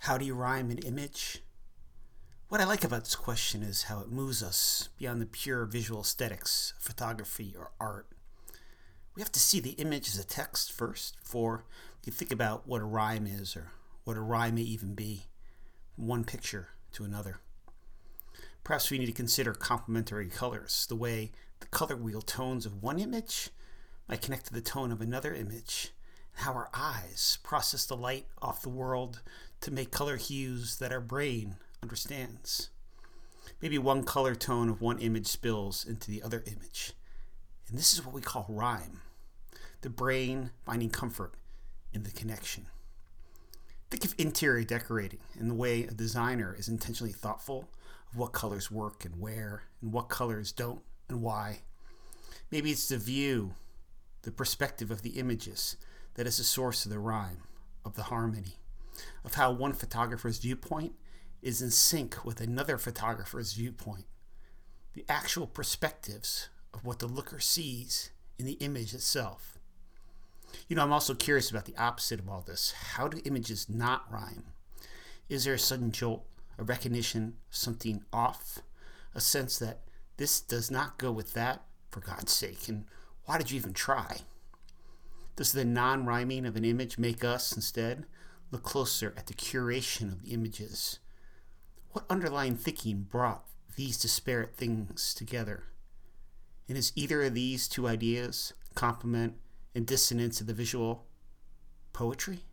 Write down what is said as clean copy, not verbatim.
How do you rhyme an image? What I like about this question is how it moves us beyond the pure visual aesthetics of photography or art. We have to see the image as a text first before we think about what a rhyme is or what a rhyme may even be from one picture to another. Perhaps we need to consider complementary colors, the way the color wheel tones of one image might connect to the tone of another image, and how our eyes process the light off the world to make color hues that our brain understands. Maybe one color tone of one image spills into the other image. And this is what we call rhyme. The brain finding comfort in the connection. Think of interior decorating and the way a designer is intentionally thoughtful of what colors work and where, and what colors don't and why. Maybe it's the view, the perspective of the images that is the source of the rhyme, of the harmony, of how one photographer's viewpoint is in sync with another photographer's viewpoint. The actual perspectives of what the looker sees in the image itself. I'm also curious about the opposite of all this. How do images not rhyme? Is there a sudden jolt, a recognition of something off, a sense that this does not go with that, for God's sake, and why did you even try? Does the non-rhyming of an image make us, instead, look closer at the curation of the images? What underlying thinking brought these disparate things together? And is either of these two ideas complement and dissonance of the visual poetry?